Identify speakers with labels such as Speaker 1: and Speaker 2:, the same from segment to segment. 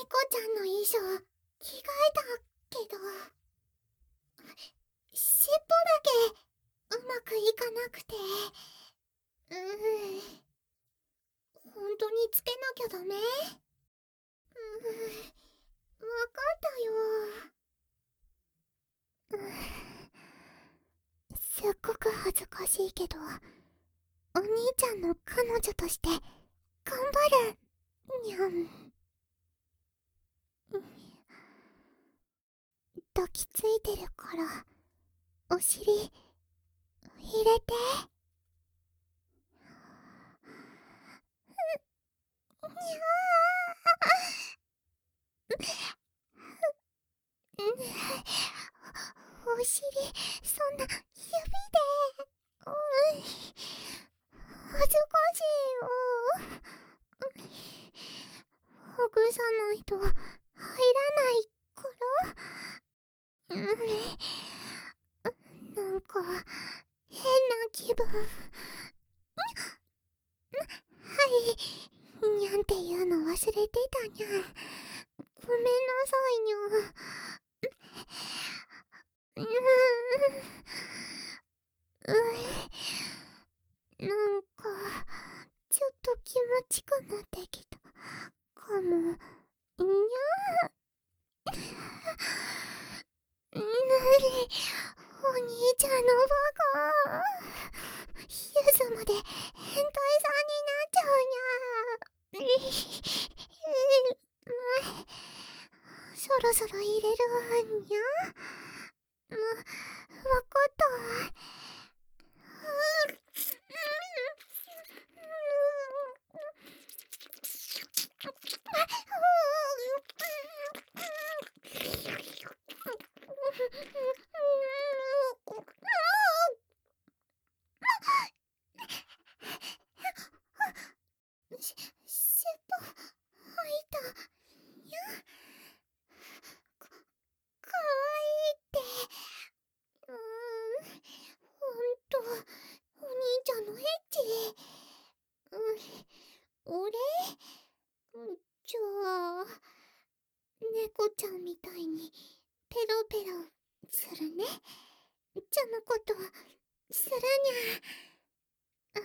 Speaker 1: ちゃんの衣装着替えたけど、尻尾だけうまくいかなくて。本当につけなきゃダメ？わかったよ。すっごく恥ずかしいけど、お兄ちゃんの彼女として頑張るにゃん。抱きついてるからお尻入れて。お尻、そんな指で。恥ずかしいよ。ほぐさないと入らないから。なんか変な気分。はい、にゃんっていうの忘れてたにゃん。ごめんなさいにゃん。なんかちょっと気持ちくなってきたかも。にゃお兄ちゃんのバカ。ゆずまで変態さんになっちゃうにゃ。そろそろ入れるわにゃ。わかったわ。尻尾入ったにゃ。かわいいって。ほんとお兄ちゃんのエッチ。俺じゃあ猫ちゃんみたいにペロペロするね。ちゃのことするにゃ。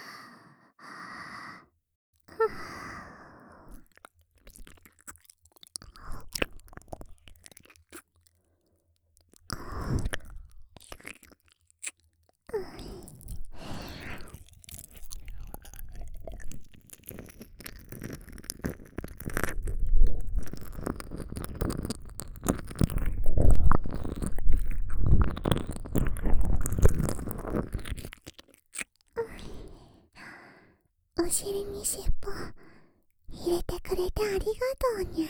Speaker 1: お尻に尻尾入れてくれてありがとうにゃ。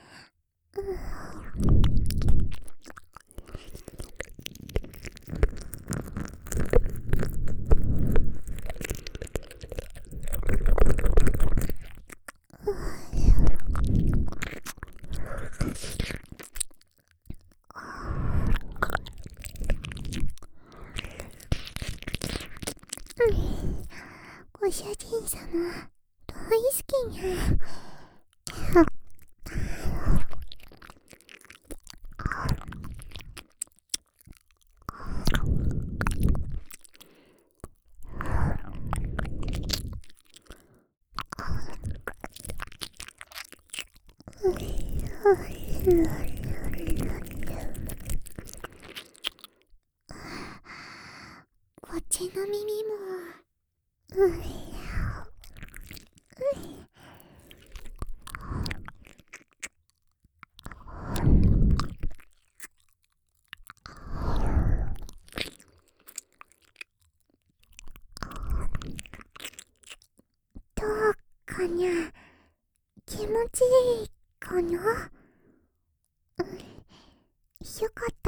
Speaker 1: ご主人様大好きにゃ。こっちの耳も。どうかにゃ。気持ちいいかな。よかった。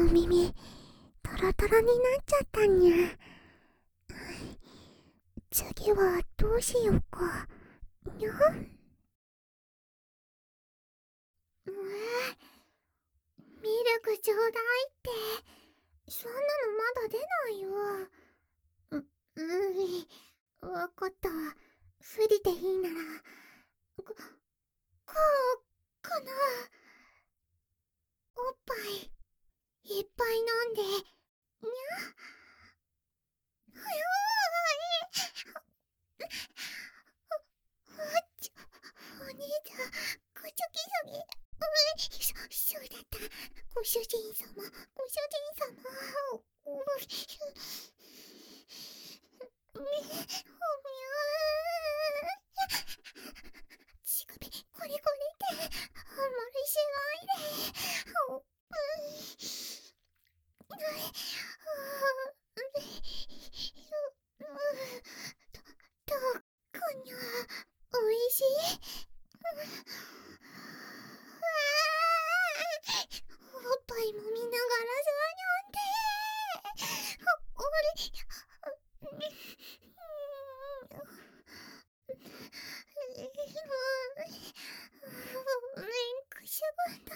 Speaker 1: 耳、トロトロになっちゃったにゃ。次はどうしようか。にゃ。ミルクちょうだいって。そんなのまだ出ないよ。わかった。不利でいいなら、こう、かな。おっぱい、いっぱい飲んで、にゃ。お兄ちゃん、ごちょきすぎ。そうだった。ご主人様、ご主人様。おみゅちぐび、これこれって、あんまりしないで。どうかにゃ。おいしい。おっぱいもみながらそうにゃんて。あれ。くしゃがんだ。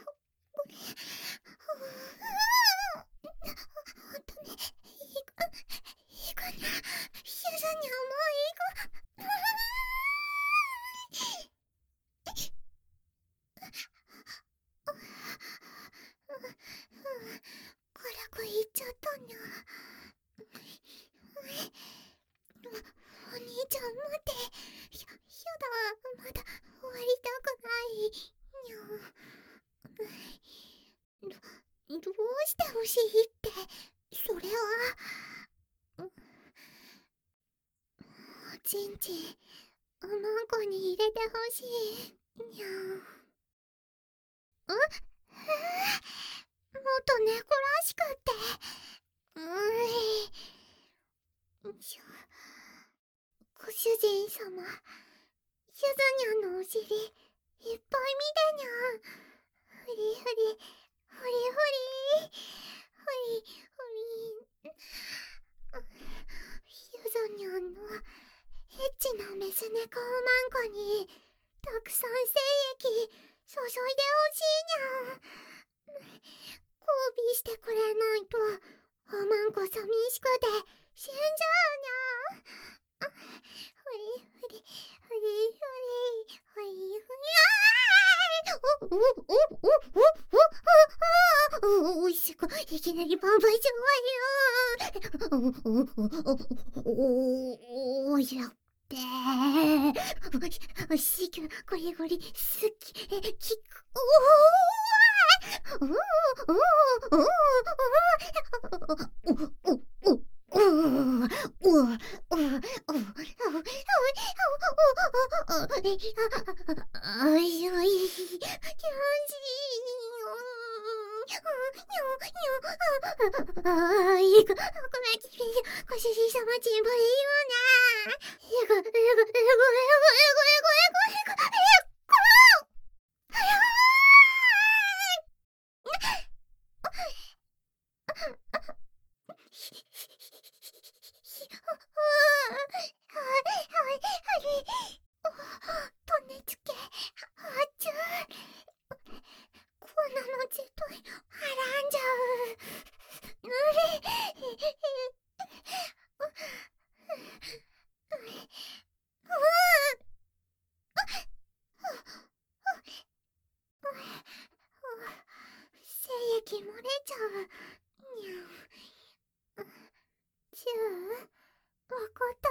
Speaker 1: ほんとね、いいかにゃ。ひゅざにゃもういいか。からくいっちゃったにゃ。お兄ちゃん待って。やだ、まだ終わりたくないにゃ。どうしてほしいって、それは。おちんちん、おまんこに入れてほしいにゃ。もっと猫らしくって。ご主人様、ゆずにゃんのお尻、いっぱい見てにゃ。ふりふり、ふりふり、ふりふり。ゆずにゃんのエッチなメス猫おまんこにたくさん精液注いでほしいにゃ。交尾してくれないとおまんこ寂しくて死んじゃうにゃ。ふりふりふりふりふりふり。おいしくいきなりバンバンしちゃうわよ。おやっべー。しぎゅゴリゴリすききく。ご主人様ちんぶりよな。種付け、あちゅこんなの絶対はらんじゃう。精液漏れちゃうにゃ。チュー、わかった。